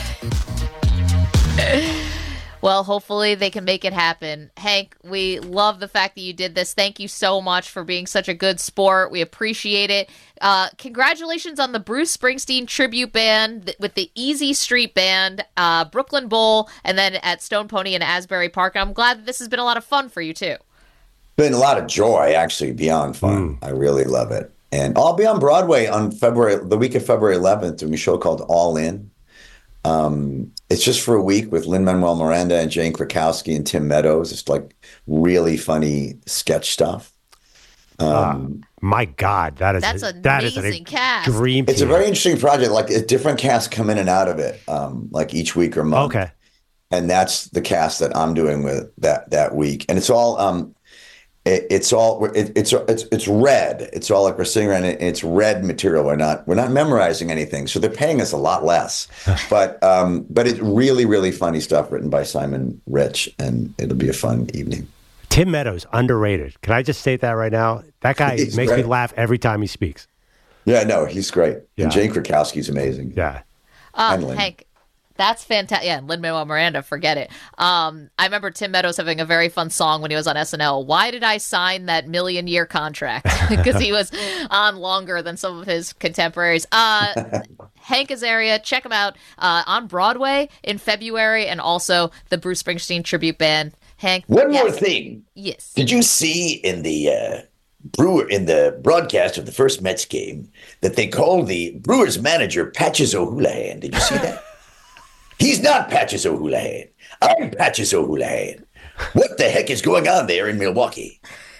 Well, hopefully they can make it happen. Hank, we love the fact that you did this. Thank you so much for being such a good sport. We appreciate it. Uh, congratulations on the Bruce Springsteen tribute band with the Easy Street Band, uh, Brooklyn Bowl, and then at Stone Pony in Asbury Park. I'm glad that this has been a lot of fun for you, too. Been a lot of joy, actually, beyond fun. Mm. I really love it. And I'll be on Broadway on February, the week of February eleventh, doing a show called All In. Um, it's just for a week with Lin-Manuel Miranda and Jane Krakowski and Tim Meadows. It's like really funny sketch stuff. Um, uh, my God, that is that's a, an that amazing is a cast. Dream. It's team. a very interesting project. Like a different cast come in and out of it, um, like each week or month. Okay, and that's the cast that I'm doing with that that week, and it's all. Um, It's all it, it's it's it's red. It's all like we're sitting around. And it's red material. We're not we're not memorizing anything, so they're paying us a lot less. but um, but it's really really funny stuff written by Simon Rich, and it'll be a fun evening. Tim Meadows, underrated. Can I just state that right now? That guy He's makes great. me laugh every time he speaks. Yeah, no, he's great. Yeah. And Jane Krakowski's amazing. Yeah. Uh, Hank, that's fantastic. Yeah, Lin-Manuel Miranda, forget it. Um, I remember Tim Meadows having a very fun song when he was on S N L. Why did I sign that million-year contract? Because he was on longer than some of his contemporaries. Uh, Hank Azaria, check him out uh, on Broadway in February, and also the Bruce Springsteen tribute band. Hank, One yes. more thing. Yes. Did you see in the uh, Brewer in the broadcast of the first Mets game that they called the Brewers manager Patches O'Houlihan? Did you see that? He's not Patches O'Houlihan. I'm Patches O'Houlihan. What the heck is going on there in Milwaukee?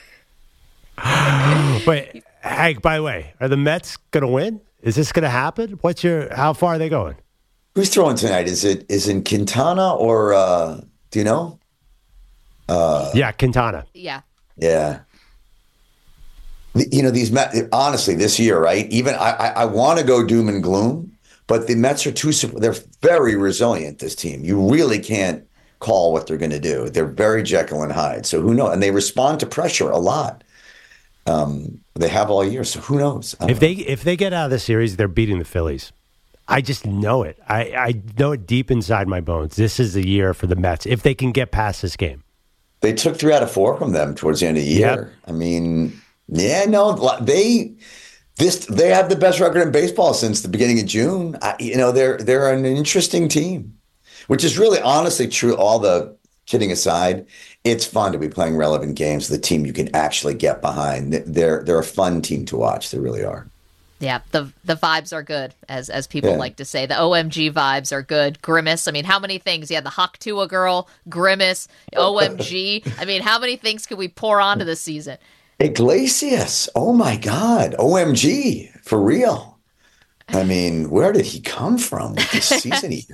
Wait, Hank, by the way, are the Mets going to win? Is this going to happen? What's your? How far are they going? Who's throwing tonight? Is it is in Quintana or uh, do you know? Uh, yeah, Quintana. Yeah. Yeah. You know, these Mets, honestly, this year, right? Even I, I, I want to go doom and gloom, but the Mets are too, they're very resilient, this team. You really can't call what they're going to do. They're very Jekyll and Hyde. So who knows? And they respond to pressure a lot. Um, they have all year. So who knows? If they if they get out of the series, they're beating the Phillies. I just know it. I, I know it deep inside my bones. This is the year for the Mets, if they can get past this game. They took three out of four from them towards the end of the year. Yep. I mean, yeah, no, they this they have the best record in baseball since the beginning of June. I, you know, they're they're an interesting team, which is really honestly true. All the kidding aside, it's fun to be playing relevant games. The team you can actually get behind. They're they're a fun team to watch. They really are. Yeah, the the vibes are good, as as people Yeah. like to say. The O M G vibes are good. Grimace. I mean, how many things? You had the Hawk Tua girl, Grimace, O M G. I mean, how many things could we pour onto this season? Iglesias. Oh my God. O M G. For real. I mean, where did he come from with this season he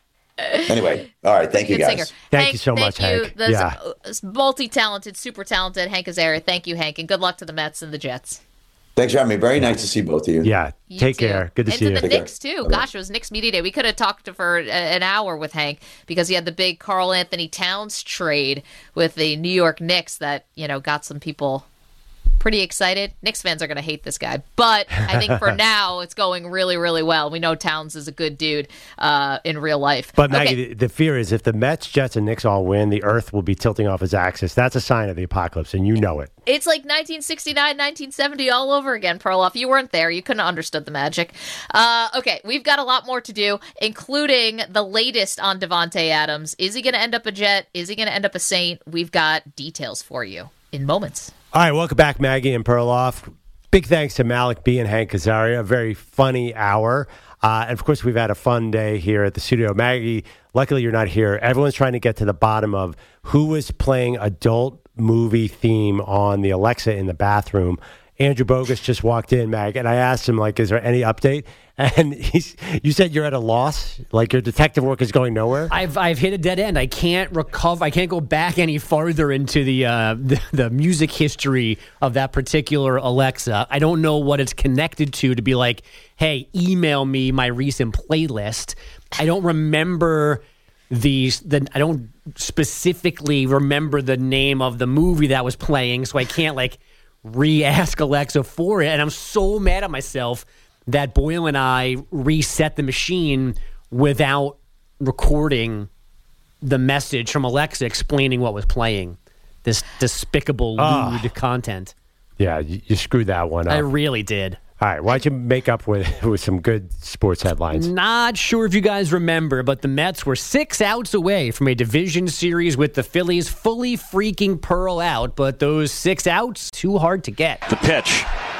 Anyway, all right. Thank you, Good guys. singer. Thank Hank, you so much, you. Hank. The Yeah. multi-talented, super talented Hank Azaria. Thank you, Hank, and good luck to the Mets and the Jets. Thanks for having me. Very nice to see both of you. Yeah. You Take too. care. Good to and see to you. the Knicks, too. Gosh, it was Knicks Media Day. We could have talked for a- an hour with Hank because he had the big Karl Anthony Towns trade with the New York Knicks that, you know, got some people pretty excited. Knicks fans are going to hate this guy. But I think for now, it's going really, really well. We know Towns is a good dude uh, in real life. But Maggie, Okay. the, the fear is if the Mets, Jets, and Knicks all win, the Earth will be tilting off its axis. That's a sign of the apocalypse, and you know it. It's like nineteen sixty-nine, nineteen seventy all over again, Perloff. You weren't there. You couldn't have understood the magic. Uh, okay, we've got a lot more to do, including the latest on Devontae Adams. Is he going to end up a Jet? Is he going to end up a Saint? We've got details for you in moments. All right, welcome back, Maggie and Perloff. Big thanks to Malik B and Hank Azaria. A very funny hour. Uh, and, of course, we've had a fun day here at the studio. Maggie, luckily you're not here. Everyone's trying to get to the bottom of who was playing adult movie theme on the Alexa in the bathroom. Andrew Bogus just walked in, Mag, and I asked him, like, is there any update? And he's, you said you're at a loss? Like your detective work is going nowhere? I've I've hit a dead end. I can't recover. I can't go back any farther into the, uh, the the music history of that particular Alexa. I don't know what it's connected to to be like, hey, email me my recent playlist. I don't remember these. The I don't specifically remember the name of the movie that was playing, so I can't like re-ask Alexa for it. And I'm so mad at myself that Boyle and I reset the machine without recording the message from Alexa explaining what was playing. This despicable, Ah. lewd content. Yeah, you, you screwed that one up. I really did. All right, why don't you make up with, with some good sports headlines? Not sure if you guys remember, but the Mets were six outs away from a division series with the Phillies fully freaking Pearl out, but those six outs, too hard to get. The pitch.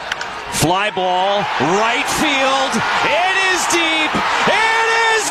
Fly ball, right field. It is deep. It is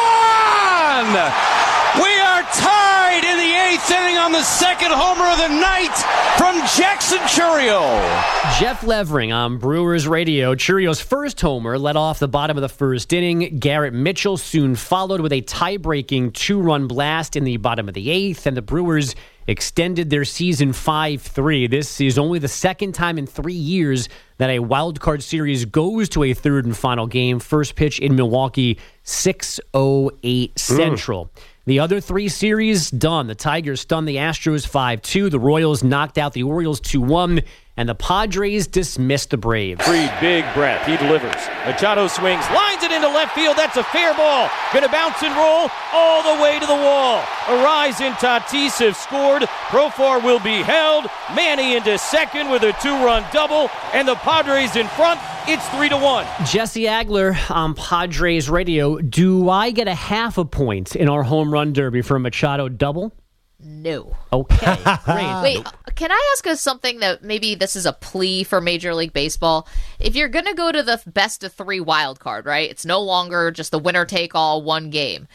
gone! We are tied in the eighth inning on the second homer of the night from Jackson Churio. Jeff Levering on Brewers Radio. Churio's first homer led off the bottom of the first inning. Garrett Mitchell soon followed with a tie-breaking two-run blast in the bottom of the eighth, and the Brewers extended their season five three. This is only the second time in three years that a wild card series goes to a third and final game. First pitch in Milwaukee, six oh eight Central. Mm. The other three series done. The Tigers stunned the Astros five two. The Royals knocked out the Orioles two one. And the Padres dismissed the Braves. Fried, big breath. He delivers. Machado swings, lines it into left field. That's a fair ball. Gonna bounce and roll all the way to the wall. Arise and Tatis have scored. Profar will be held. Manny into second with a two-run double. And the Padres in front. It's three to one. Jesse Agler on Padres Radio. Do I get a half a point in our home run derby for a Machado double? No. Okay, great. Wait, can I ask us something that maybe this is a plea for Major League Baseball? If you're going to go to the best of three wild card, right? It's no longer just the winner take all one game.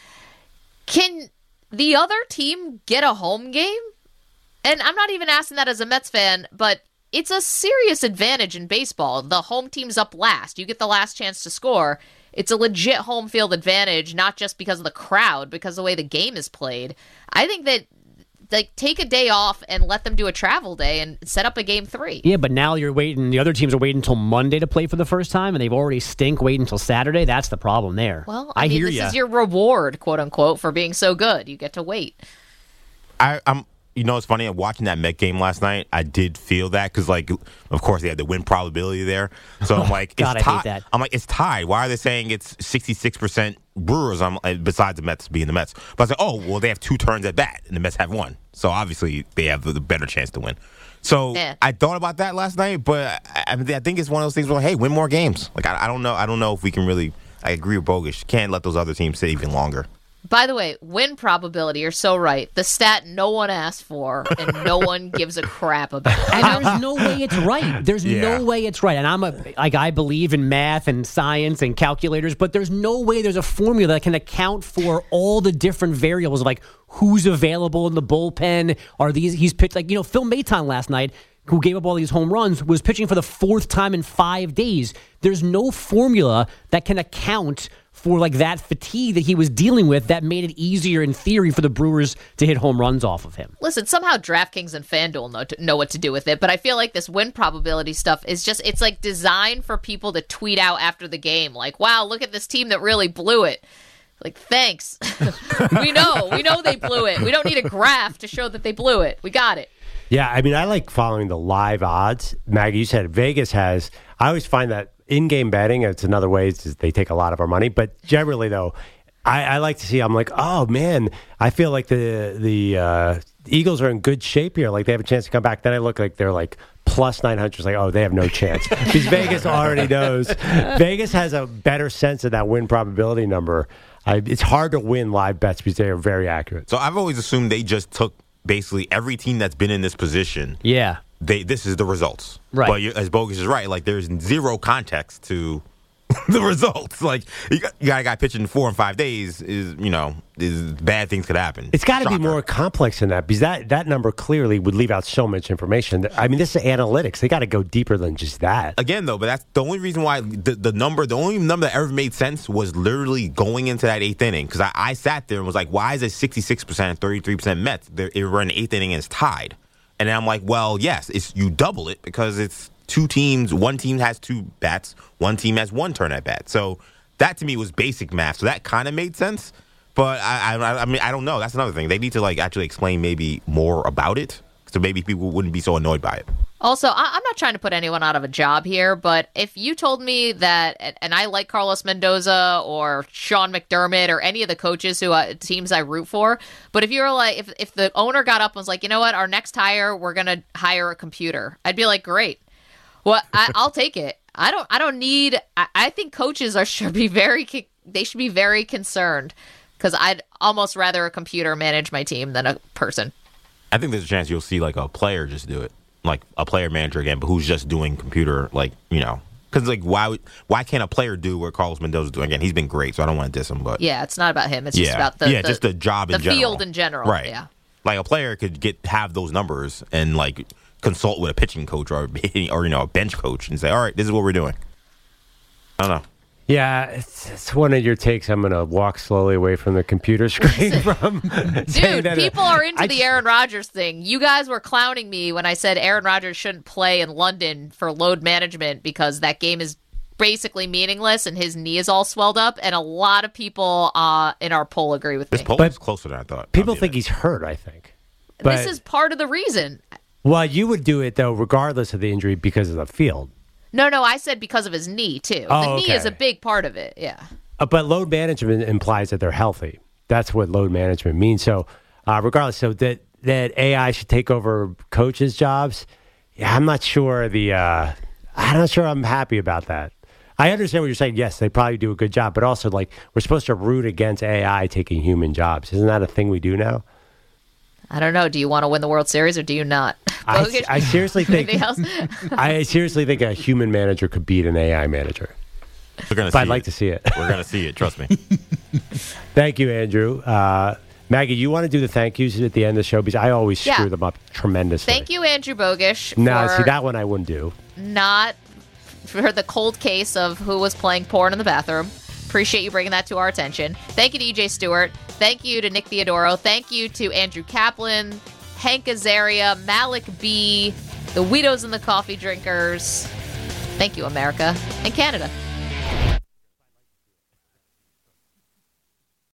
Can the other team get a home game? And I'm not even asking that as a Mets fan, but it's a serious advantage in baseball. The home team's up last. You get the last chance to score. It's a legit home field advantage, not just because of the crowd, because of the way the game is played. I think that like take a day off and let them do a travel day and set up a game three. Yeah, but now you're waiting. The other teams are waiting until Monday to play for the first time, and they've already stink waiting until Saturday. That's the problem there. Well, I, I mean, hear this ya. is your reward, quote unquote, for being so good. You get to wait. I, I'm You know, it's funny. Watching that Met game last night, I did feel that because, like, of course, they had the win probability there. So I'm like, God, it's I hate tied. that. I'm like, it's tied. Why are they saying it's sixty-six percent Brewers? I'm besides the Mets being the Mets. But I was like, oh, well, they have two turns at bat, and the Mets have one. So obviously, they have the better chance to win. So yeah. I thought about that last night, but I, I, mean, I think it's one of those things where, hey, win more games. Like, I, I don't know. I don't know if we can really. I agree with Bogus. Can't let those other teams sit even longer. By the way, win probability, you're so right. The stat no one asked for and no one gives a crap about. And there's no way it's right. There's Yeah. no way it's right. And I'm a like I believe in math and science and calculators, but there's no way there's a formula that can account for all the different variables of like who's available in the bullpen. Are these he's pitched like you know Phil Maton last night, who gave up all these home runs, was pitching for the fourth time in five days. There's no formula that can account for like that fatigue that he was dealing with that made it easier in theory for the Brewers to hit home runs off of him. Listen, somehow DraftKings and FanDuel know, to, know what to do with it, but I feel like this win probability stuff is just, it's like designed for people to tweet out after the game. Like, wow, look at this team that really blew it. Like, thanks. we know. We know they blew it. We don't need a graph to show that they blew it. We got it. Yeah, I mean, I like following the live odds. Maggie, you said Vegas has. I always find that in-game betting, it's another way is they take a lot of our money. But generally, though, I, I like to see, I'm like, oh, man, I feel like the the uh, Eagles are in good shape here. Like, they have a chance to come back. Then I look like they're like plus nine hundred. It's like, oh, they have no chance. Because Vegas already knows. Vegas has a better sense of that win probability number. I, it's hard to win live bets because they are very accurate. So I've always assumed they just took basically every team that's been in this position. Yeah. They this is the results. Right. But you, as Bogus is right, like there's zero context to the results. Like you got, you got a guy pitching four and five days is you know is bad things could happen. It's got to be Shocker. more complex than that because that, that number clearly would leave out so much information. I mean, this is analytics. They got to go deeper than just that. Again, though, but that's the only reason why the, the number, the only number that ever made sense was literally going into that eighth inning. Because I, I sat there and was like, why is it sixty-six percent and thirty-three percent Mets? They're, we're in the eighth inning and it's tied. And then I'm like, well, yes, it's you double it because it's two teams. One team has two bats. One team has one turn at bat. So that to me was basic math. So that kind of made sense. But I, I, I mean, I don't know. That's another thing. They need to like actually explain maybe more about it, so maybe people wouldn't be so annoyed by it. Also, I- I'm not trying to put anyone out of a job here, but if you told me that, and I like Carlos Mendoza or Sean McDermott or any of the coaches who uh, teams I root for, but if you were like, if if the owner got up and was like, you know what, our next hire, we're gonna hire a computer, I'd be like, great. Well, I, I'll take it. I don't. I don't need. I, I think coaches are should be very. They should be very concerned because I'd almost rather a computer manage my team than a person. I think there's a chance you'll see like a player just do it, like a player manager again, but who's just doing computer, like you know, because like why would why can't a player do what Carlos Mendoza's doing? Again, he's been great, so I don't want to diss him, but Yeah, it's not about him. It's yeah, just about the yeah, the, just the job the in general, field in general, right? Yeah. Like a player could get have those numbers and like consult with a pitching coach or or you know a bench coach and say, all right, this is what we're doing. I don't know. Yeah, it's, it's one of your takes. I'm going to walk slowly away from the computer screen. from Dude, that, people are into I the just- Aaron Rodgers thing. You guys were clowning me when I said Aaron Rodgers shouldn't play in London for load management because that game is basically meaningless and his knee is all swelled up. And a lot of people uh, in our poll agree with This me. poll But is closer than I thought. People think he's hurt, I think. But, This is part of the reason. well, you would do it, though, regardless of the injury because of the field. No, no, I said because of his knee, too. Oh, the knee okay. is a big part of it, yeah. Uh, but load management implies that they're healthy. That's what load management means. So, uh, regardless, so that, that A I should take over coaches' jobs, yeah, I'm not sure the, uh, I'm not sure I'm happy about that. I understand what you're saying. Yes, they probably do a good job, but also, like, we're supposed to root against A I taking human jobs. Isn't that a thing we do now? I don't know. Do you want to win the World Series or do you not? I, Bogus? I seriously think Anything else? I seriously think a human manager could beat an A I manager. We're gonna But see I'd like it. to see it. We're gonna see it. Trust me. Thank you, Andrew. Uh, Maggie, you want to do the thank yous at the end of the show because I always Yeah. screw them up tremendously. Thank you, Andrew Bogish, No, for see that one I wouldn't do. not for the cold case of who was playing porn in the bathroom. Appreciate you bringing that to our attention. Thank you to E J Stewart. Thank you to Nick Theodoro. Thank you to Andrew Kaplan, Hank Azaria, Malik B, the Weedos and the Coffee Drinkers. Thank you, America and Canada.